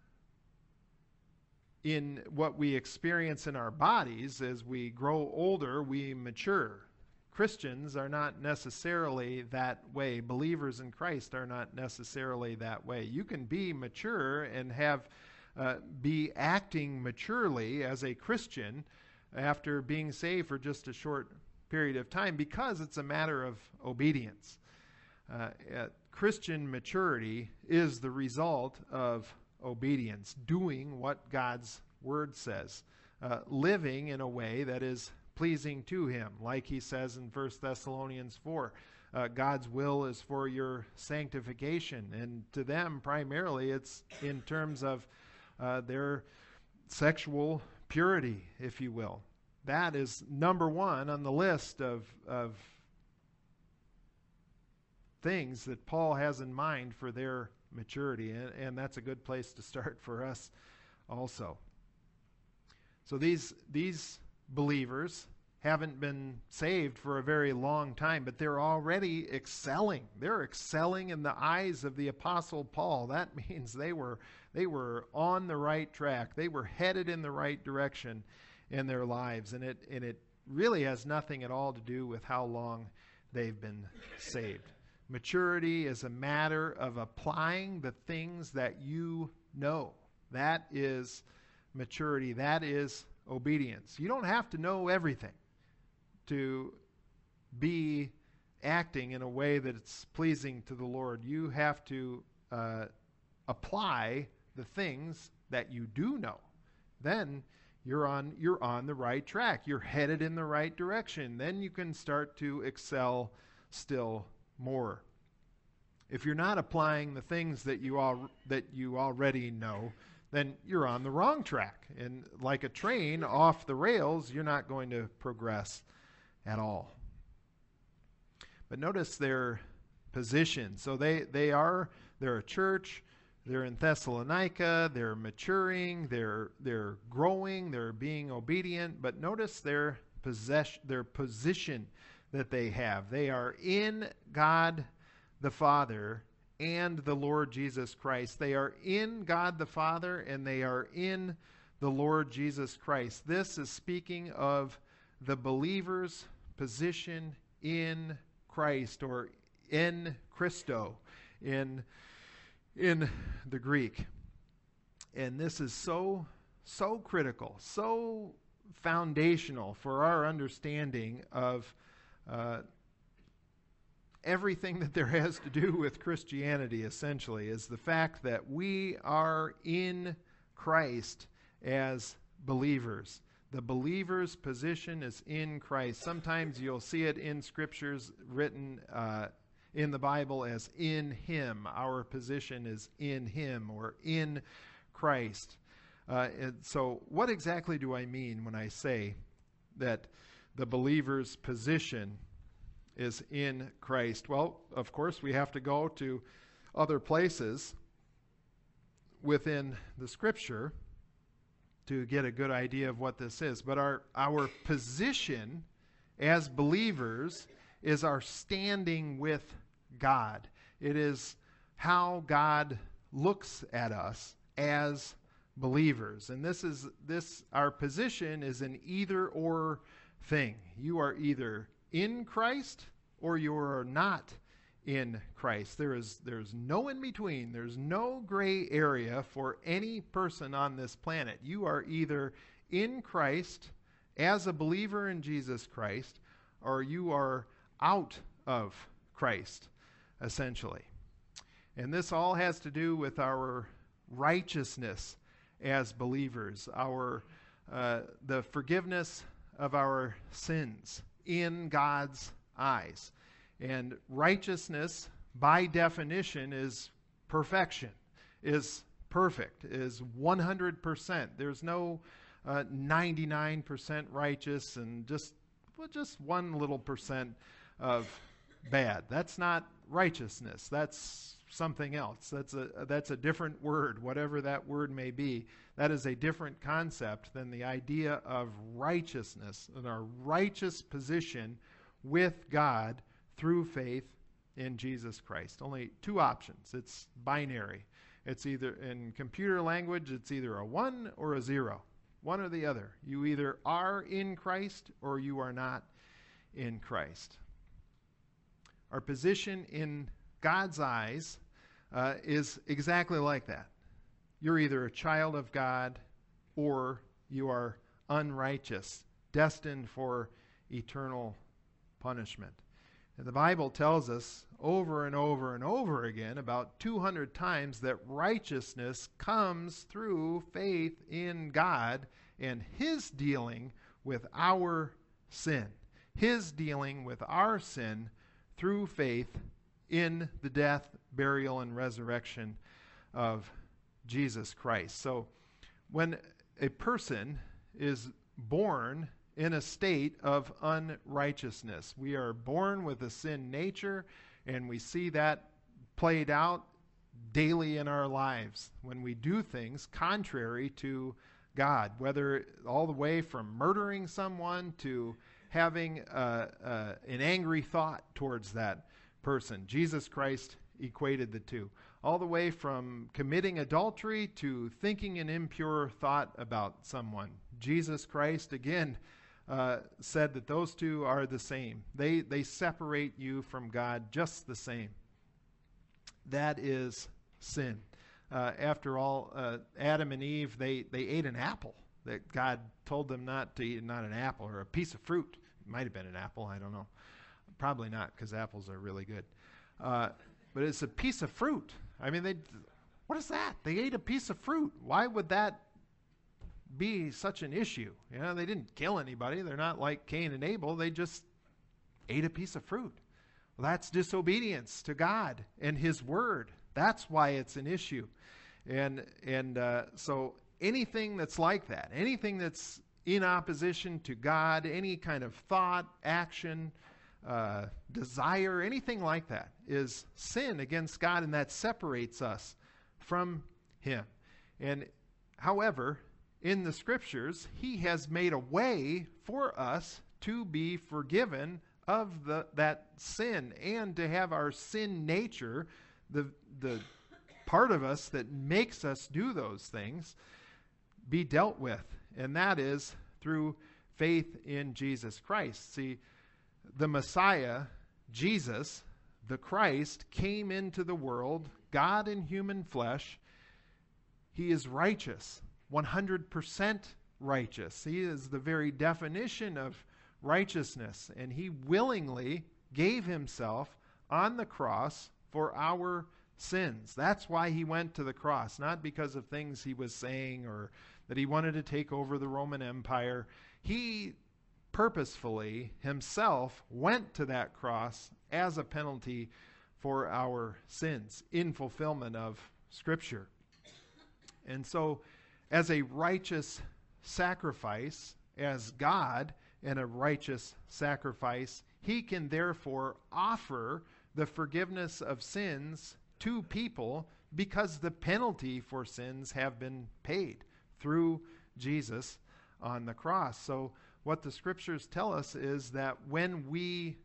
in what we experience in our bodies, as we grow older, we mature. Christians are not necessarily that way. Believers in Christ are not necessarily that way. You can be mature and have uh, be acting maturely as a Christian after being saved for just a short period of time, because it's a matter of obedience. Uh, uh, Christian maturity is the result of obedience, doing what God's Word says, uh, living in a way that is pleasing to Him, like he says in First Thessalonians four. Uh, God's will is for your sanctification, and to them primarily it's in terms of uh, their sexual purity, if you will. That is number one on the list of, of things that Paul has in mind for their maturity, and, and that's a good place to start for us also. So these these believers haven't been saved for a very long time, but they're already excelling. They're excelling in the eyes of the Apostle Paul. That means they were they were on the right track. They were headed in the right direction in their lives, and it and it really has nothing at all to do with how long they've been saved. Maturity is a matter of applying the things that you know. That is maturity. That is obedience. You don't have to know everything to be acting in a way that's pleasing to the Lord. You have to uh, apply the things that you do know. Then you're on you're on the right track. You're headed in the right direction. Then you can start to excel still more. If you're not applying the things that you all that you already know, then you're on the wrong track. And like a train off the rails, you're not going to progress at all. But notice their position. So they, they are they're a church. They're in Thessalonica. They're maturing. They're they're growing. They're being obedient. But notice their possession, their position that they have. They are in God the Father and the Lord Jesus Christ. They are in God the Father and they are in the Lord Jesus Christ. This is speaking of the believer's position in Christ, or in Christo in in the Greek. And this is so so critical, so foundational for our understanding of uh, everything that there has to do with Christianity, essentially, is the fact that we are in Christ as believers. The believer's position is in Christ. Sometimes you'll see it in scriptures written uh, in the Bible as in Him. Our position is in Him, or in Christ. Uh, and so what exactly do I mean when I say that the believer's position is in Christ? Well, of course, we have to go to other places within the Scripture to get a good idea of what this is. But our, our position as believers is our standing with God. It is how God looks at us as believers. And this is this our position is an either or thing. You are either in Christ or you are not in Christ. There is there's no in between. There's no gray area for any person on this planet. You are either in Christ as a believer in Jesus Christ, or you are out of Christ, essentially. And this all has to do with our righteousness as believers, our uh, the forgiveness of our sins in God's eyes. And righteousness, by definition, is perfection, is perfect, is one hundred percent. There's no uh, ninety-nine percent righteous and just well, just one little percent of bad. That's not righteousness. That's something else. That's a that's a different word, whatever that word may be. That is a different concept than the idea of righteousness and our righteous position with God through faith in Jesus Christ. Only two options. It's binary. It's either, in computer language, it's either a one or a zero. One or the other. You either are in Christ or you are not in Christ. Our position in God's eyes uh, is exactly like that. You're either a child of God or you are unrighteous, destined for eternal punishment. And the Bible tells us over and over and over again, about two hundred times, that righteousness comes through faith in God and His dealing with our sin. His dealing with our sin through faith in the death, burial, and resurrection of Jesus Christ. So when a person is born in a state of unrighteousness, we are born with a sin nature, and we see that played out daily in our lives when we do things contrary to God, whether all the way from murdering someone to having uh, uh, an angry thought towards that person. Jesus Christ equated the two, all the way from committing adultery to thinking an impure thought about someone. Jesus Christ, again, uh, said that those two are the same. They, they separate you from God just the same. That is sin. Uh, after all, uh, Adam and Eve, they, they ate an apple that God told them not to eat, not an apple, or a piece of fruit. It might have been an apple, I don't know. Probably not, because apples are really good. Uh, but it's a piece of fruit. I mean, they. What is that? They ate a piece of fruit. Why would that be such an issue? You know, they didn't kill anybody. They're not like Cain and Abel. They just ate a piece of fruit. Well, that's disobedience to God and His Word. That's why it's an issue. And and uh, so anything that's like that, anything that's in opposition to God, any kind of thought, action, uh, desire, anything like that is sin against God, and that separates us from Him. And however, in the Scriptures, He has made a way for us to be forgiven of the that sin and to have our sin nature, the the part of us that makes us do those things, be dealt with. And that is through faith in Jesus Christ. See, the Messiah, Jesus, the Christ, came into the world, God in human flesh. He is righteous, one hundred percent righteous. He is the very definition of righteousness, and He willingly gave Himself on the cross for our sins. That's why He went to the cross, not because of things He was saying or that He wanted to take over the Roman Empire. He purposefully Himself went to that cross as a penalty for our sins in fulfillment of Scripture. And so, as a righteous sacrifice, as God and a righteous sacrifice, He can therefore offer the forgiveness of sins to people because the penalty for sins have been paid through Jesus on the cross. So what the Scriptures tell us is that when we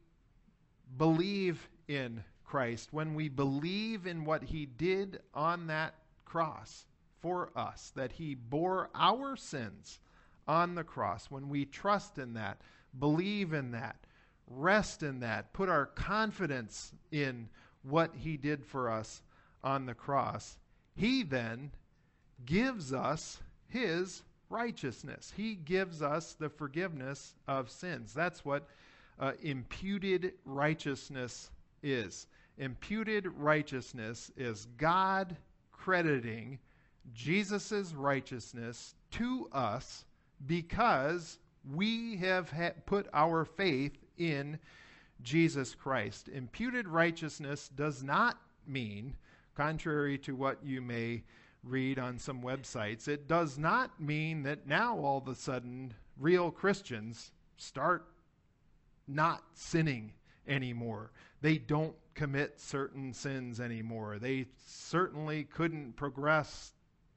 believe in Christ, when we believe in what He did on that cross for us, that He bore our sins on the cross, when we trust in that, believe in that, rest in that, put our confidence in what He did for us on the cross, He then gives us His righteousness. He gives us the forgiveness of sins. That's what uh, imputed righteousness is. Imputed righteousness is God crediting Jesus' righteousness to us because we have ha- put our faith in Jesus Christ. Imputed righteousness does not mean, contrary to what you may read on some websites, it does not mean that now all of a sudden real Christians start not sinning anymore. They don't commit certain sins anymore. They certainly couldn't progress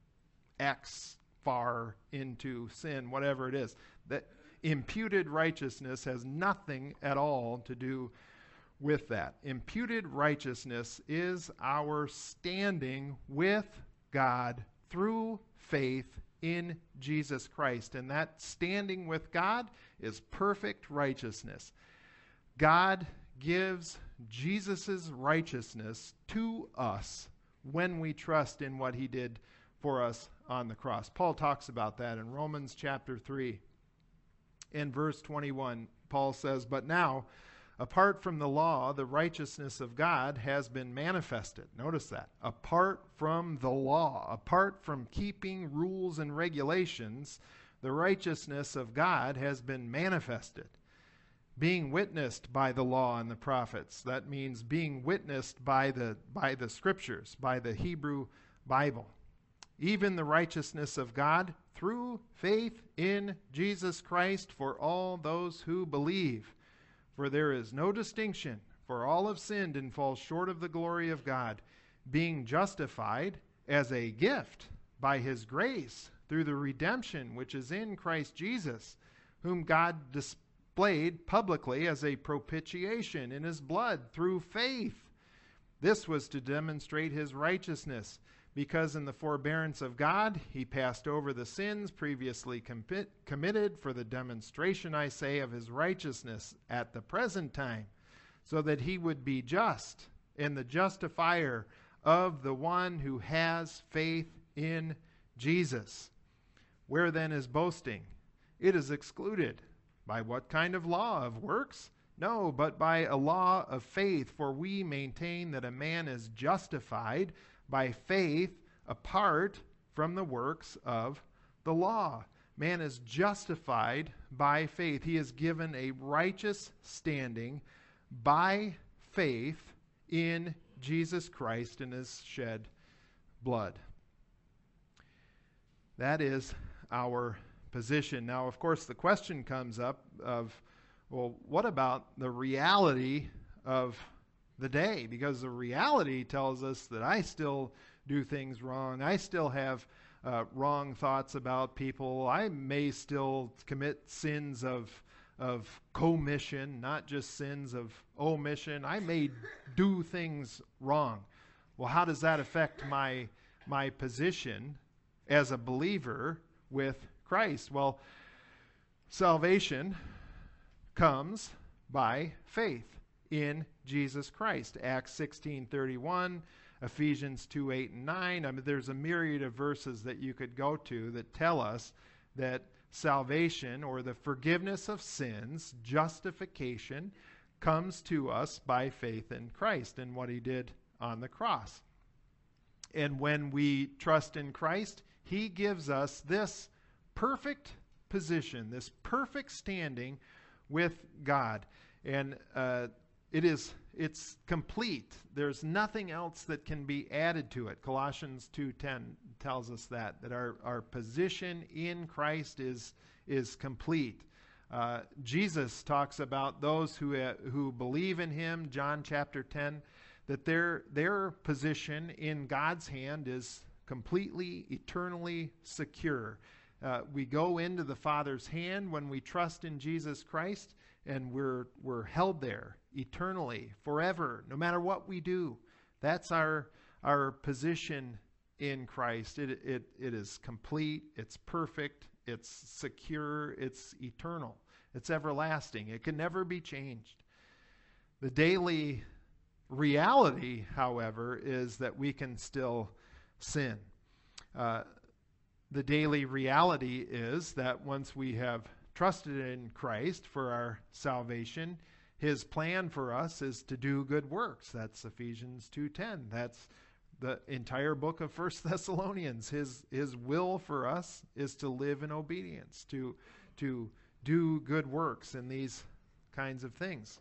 X far into sin, whatever it is. That imputed righteousness has nothing at all to do with that. Imputed righteousness is our standing with God through faith in Jesus Christ. And that standing with God is perfect righteousness. God gives Jesus' righteousness to us when we trust in what He did for us on the cross. Paul talks about that in Romans chapter three. In verse twenty-one, Paul says, "But now, apart from the law, the righteousness of God has been manifested." Notice that. Apart from the law, apart from keeping rules and regulations, the righteousness of God has been manifested. Being witnessed by the law and the prophets. That means being witnessed by the by the Scriptures, by the Hebrew Bible. Even the righteousness of God through faith in Jesus Christ for all those who believe. For there is no distinction, for all have sinned and fall short of the glory of God, being justified as a gift by His grace through the redemption which is in Christ Jesus, whom God dis- displayed publicly as a propitiation in his blood through faith. This was to demonstrate his righteousness, because in the forbearance of God he passed over the sins previously com- committed for the demonstration, I say, of his righteousness at the present time, so that he would be just and the justifier of the one who has faith in Jesus. Where then is boasting? It is excluded. By what kind of law? Of works? No, but by a law of faith. For we maintain that a man is justified by faith apart from the works of the law. Man is justified by faith. He is given a righteous standing by faith in Jesus Christ and his shed blood. That is our position. Now, of course, the question comes up of, well, what about the reality of the day? Because the reality tells us that I still do things wrong. I still have uh, wrong thoughts about people. I may still commit sins of of commission, not just sins of omission. I may do things wrong. Well, how does that affect my my position as a believer with Christ? Well, salvation comes by faith in Jesus Christ. Acts sixteen thirty-one, Ephesians two eight and nine. I mean, there's a myriad of verses that you could go to that tell us that salvation, or the forgiveness of sins, justification, comes to us by faith in Christ and what he did on the cross. And when we trust in Christ, he gives us this perfect position, this perfect standing with God. And uh, it is it's complete. There's nothing else that can be added to it. Colossians two ten tells us that, that our, our position in Christ is, is complete. Uh, Jesus talks about those who uh, who believe in him, John chapter ten, that their their position in God's hand is completely, eternally secure. Uh, we go into the Father's hand when we trust in Jesus Christ, and we're we're held there eternally, forever, no matter what we do. That's our our position in Christ. It it it is complete, it's perfect, it's secure, it's eternal, it's everlasting. It can never be changed. The daily reality, however, is that we can still sin. Uh, the daily reality is that once we have trusted in Christ for our salvation, his plan for us is to do good works. That's Ephesians two ten. That's the entire book of First Thessalonians. His his will for us is to live in obedience, to to do good works and these kinds of things.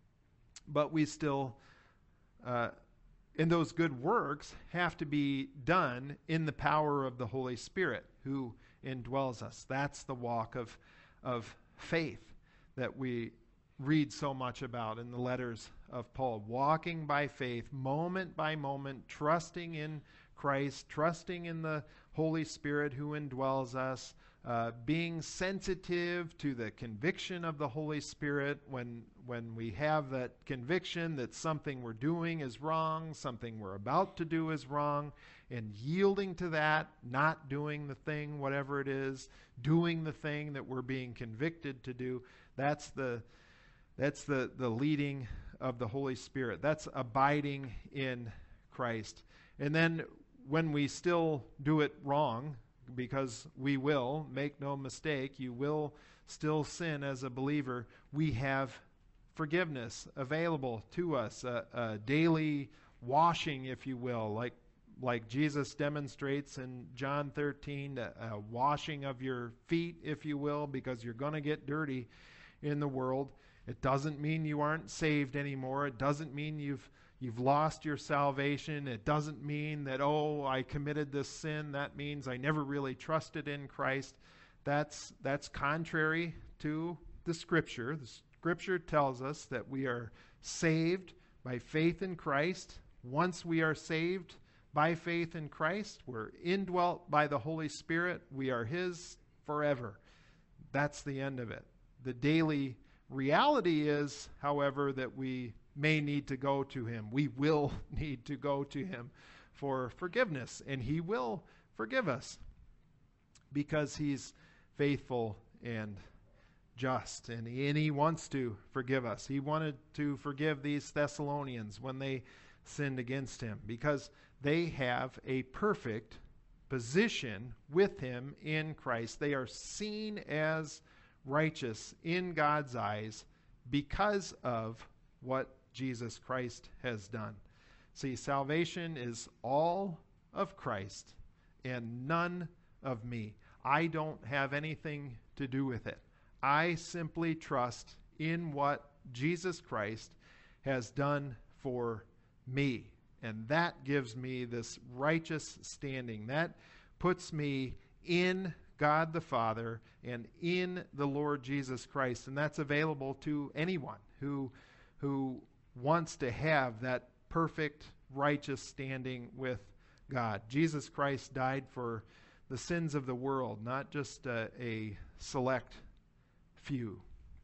But we still, uh, and those good works have to be done in the power of the Holy Spirit who indwells us. That's the walk of of faith that we read so much about in the letters of Paul. Walking by faith, moment by moment, trusting in Christ, trusting in the Holy Spirit who indwells us, uh, being sensitive to the conviction of the Holy Spirit when when we have that conviction that something we're doing is wrong, something we're about to do is wrong, and yielding to that, not doing the thing, whatever it is, doing the thing that we're being convicted to do. That's the that's the, the leading of the Holy Spirit. That's abiding in Christ. And then when we still do it wrong, because we will, make no mistake, you will still sin as a believer, we have forgiveness available to us, a, a daily washing, if you will, like like Jesus demonstrates in John thirteen, a, a washing of your feet, if you will, because you're going to get dirty in the world. It doesn't mean you aren't saved anymore. It doesn't mean you've you've lost your salvation. It doesn't mean that, oh, I committed this sin. That means I never really trusted in Christ. That's that's contrary to the Scripture. The Scripture tells us that we are saved by faith in Christ. Once we are saved by faith in Christ, we're indwelt by the Holy Spirit. We are his forever. That's the end of it. The daily reality is, however, that we may need to go to him. We will need to go to him for forgiveness, and he will forgive us because he's faithful and just, and he, and he wants to forgive us. He wanted to forgive these Thessalonians when they sinned against him because they have a perfect position with him in Christ. They are seen as righteous in God's eyes because of what Jesus Christ has done. See, salvation is all of Christ and none of me. I don't have anything to do with it. I simply trust in what Jesus Christ has done for me. And that gives me this righteous standing. That puts me in God the Father and in the Lord Jesus Christ. And that's available to anyone who, who wants to have that perfect righteous standing with God. Jesus Christ died for the sins of the world, not just uh, a select few.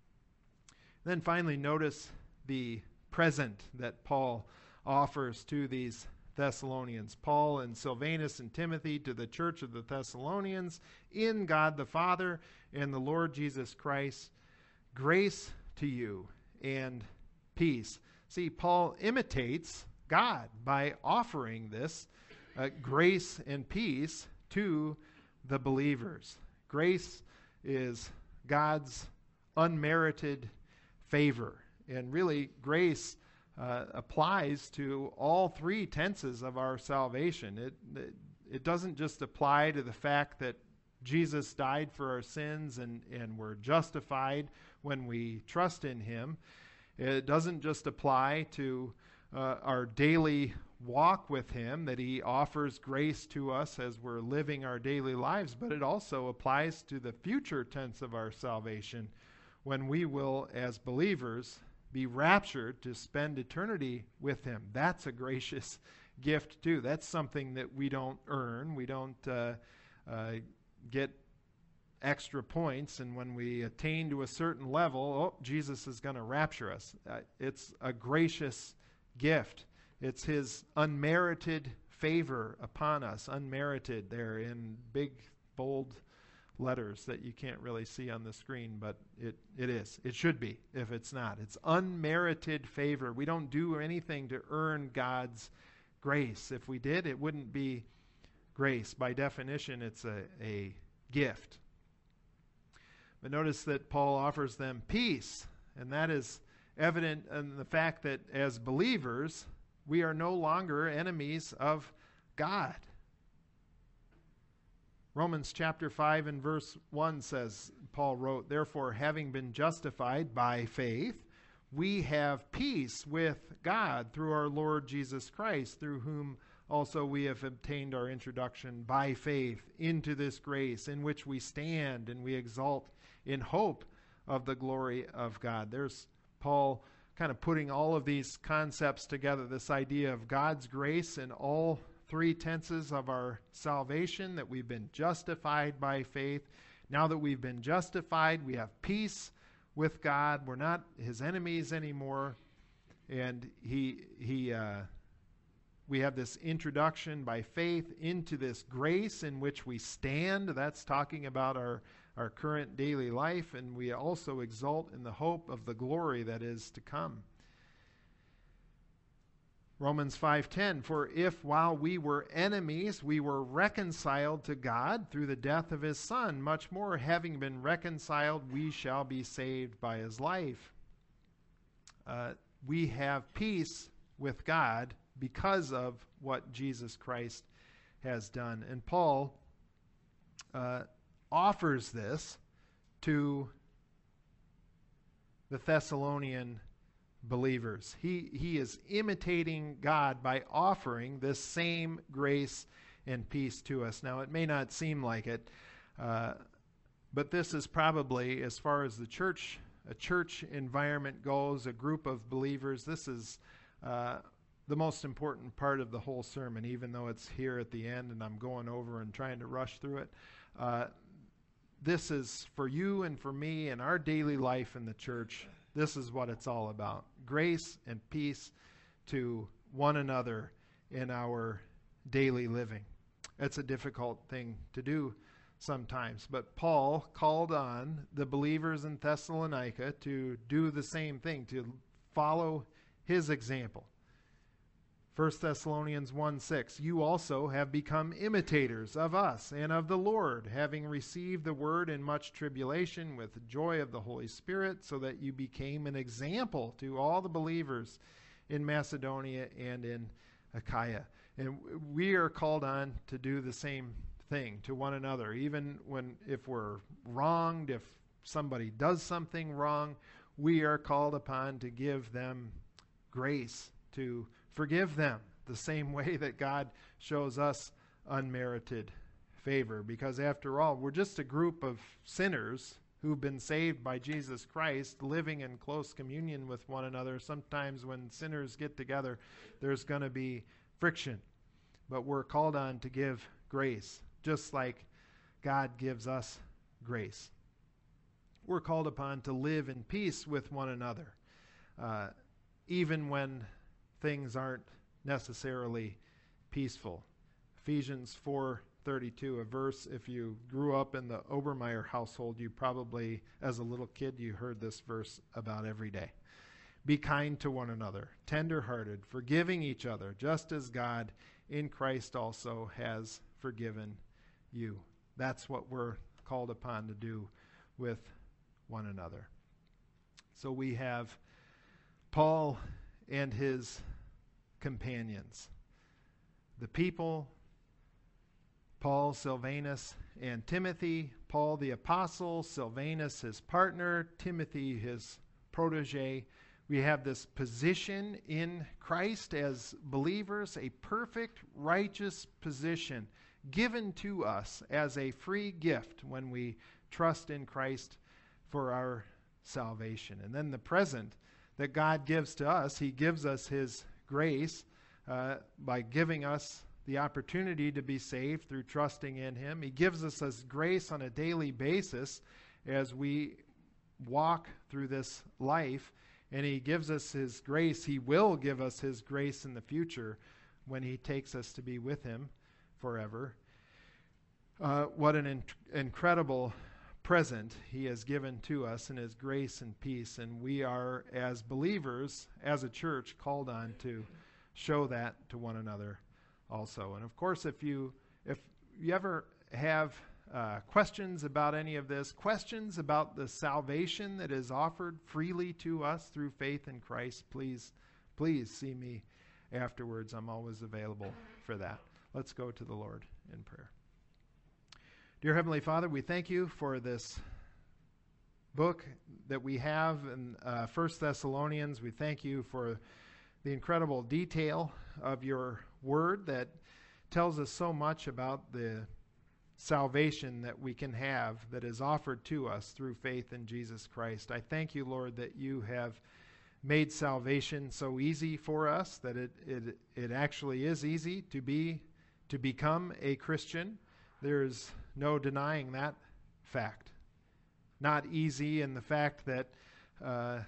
Then finally, notice the present that Paul offers to these Thessalonians. Paul and Silvanus and Timothy to the church of the Thessalonians, in God the Father and the Lord Jesus Christ, grace to you and peace. See, Paul imitates God by offering this uh, grace and peace to the believers. Grace is God's unmerited favor. And really, grace uh, applies to all three tenses of our salvation. It, it, it doesn't just apply to the fact that Jesus died for our sins and, and we're justified when we trust in him. It doesn't just apply to uh, our daily walk with him, that he offers grace to us as we're living our daily lives, but it also applies to the future tense of our salvation, when we will, as believers, be raptured to spend eternity with him. That's a gracious gift too. That's something that we don't earn. We don't uh, uh, get extra points, and when we attain to a certain level, oh, Jesus is going to rapture us. Uh, it's a gracious gift. It's his unmerited favor upon us, unmerited there in big, bold letters that you can't really see on the screen, but it, it is. It should be if it's not. It's unmerited favor. We don't do anything to earn God's grace. If we did, it wouldn't be grace. By definition, it's a, a gift. But notice that Paul offers them peace, and that is evident in the fact that as believers, we are no longer enemies of God. Romans chapter five and verse one says, Paul wrote, "Therefore, having been justified by faith, we have peace with God through our Lord Jesus Christ, through whom also we have obtained our introduction by faith into this grace in which we stand and we exalt in hope of the glory of God." There's Paul kind of putting all of these concepts together, this idea of God's grace in all three tenses of our salvation, that we've been justified by faith. Now that we've been justified, we have peace with God. We're not his enemies anymore. And he he uh, we have this introduction by faith into this grace in which we stand. That's talking about our our current daily life, and we also exult in the hope of the glory that is to come. Romans five ten, "For if while we were enemies we were reconciled to God through the death of his Son, much more having been reconciled we shall be saved by his life." Uh, we have peace with God because of what Jesus Christ has done. And Paul uh, offers this to the Thessalonian believers. He, he is imitating God by offering this same grace and peace to us. Now, it may not seem like it, uh, but this is probably, as far as the church, a church environment goes, a group of believers, this is uh, the most important part of the whole sermon, even though it's here at the end and I'm going over and trying to rush through it. Uh, this is for you and for me in our daily life in the church. This is what it's all about. Grace and peace to one another in our daily living. It's a difficult thing to do sometimes, but Paul called on the believers in Thessalonica to do the same thing, to follow his example. First Thessalonians one six, you also have become imitators of us and of the Lord, having received the word in much tribulation with the joy of the Holy Spirit, so that you became an example to all the believers in Macedonia and in Achaia. And we are called on to do the same thing to one another, even when if we're wronged, if somebody does something wrong, we are called upon to give them grace, to forgive them the same way that God shows us unmerited favor. Because after all, we're just a group of sinners who've been saved by Jesus Christ, living in close communion with one another. Sometimes when sinners get together, there's going to be friction. But we're called on to give grace, just like God gives us grace. We're called upon to live in peace with one another, uh, even when things aren't necessarily peaceful. Ephesians four thirty-two, a verse, if you grew up in the Obermeyer household, you probably, as a little kid, you heard this verse about every day. Be kind to one another, tender-hearted, forgiving each other, just as God in Christ also has forgiven you. That's what we're called upon to do with one another. So we have Paul and his companions, the people, Paul, Silvanus, and Timothy. Paul the apostle, Silvanus his partner, Timothy his protege. We have this position in Christ as believers, a perfect, righteous position given to us as a free gift when we trust in Christ for our salvation. And then the present that God gives to us, he gives us his grace uh, by giving us the opportunity to be saved through trusting in him. He gives us his grace on a daily basis as we walk through this life, and he gives us his grace. He will give us his grace in the future when he takes us to be with him forever. Uh, what an in- incredible present he has given to us in his grace and peace, and we are, as believers, as a church, called on to show that to one another also. And of course, if you if you ever have uh, questions about any of this, questions about the salvation that is offered freely to us through faith in Christ, please, please see me afterwards. I'm always available for that. Let's go to the Lord in prayer. Dear Heavenly Father, we thank you for this book that we have in uh, First Thessalonians. We thank you for the incredible detail of your word that tells us so much about the salvation that we can have that is offered to us through faith in Jesus Christ. I thank you, Lord, that you have made salvation so easy for us, that it it, it actually is easy to be to become a Christian. There's no denying that fact. Not easy in the fact that uh,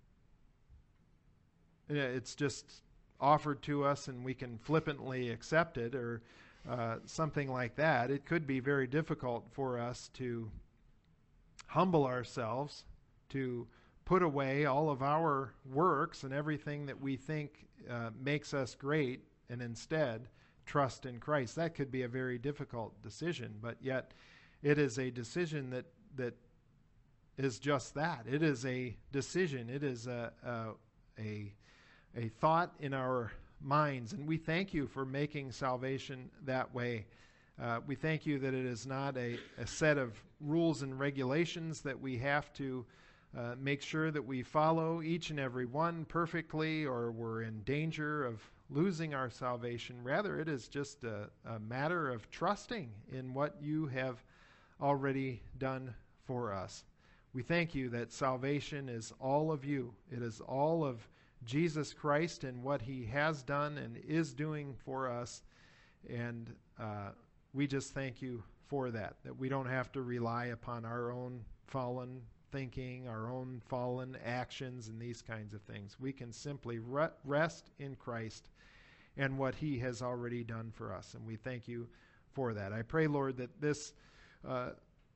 it's just offered to us and we can flippantly accept it or uh, something like that. It could be very difficult for us to humble ourselves, to put away all of our works and everything that we think uh, makes us great, and instead trust in Christ. That could be a very difficult decision, but yet it is a decision that that is just that. It is a decision. It is a a a, a thought in our minds, and we thank you for making salvation that way. Uh, we thank you that it is not a, a set of rules and regulations that we have to uh, make sure that we follow each and every one perfectly, or we're in danger of losing our salvation. Rather, it is just a, a matter of trusting in what you have already done for us. We thank you that salvation is all of you. It is all of Jesus Christ and what he has done and is doing for us. And uh, we just thank you for that, that we don't have to rely upon our own fallen thinking, our own fallen actions, and these kinds of things. We can simply re- rest in Christ and what he has already done for us, and we thank you for that. I pray, Lord, that this uh,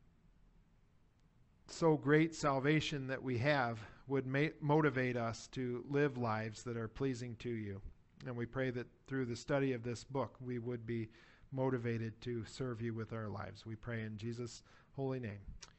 so great salvation that we have would ma- motivate us to live lives that are pleasing to you. And we pray that through the study of this book, we would be motivated to serve you with our lives. We pray in Jesus' holy name.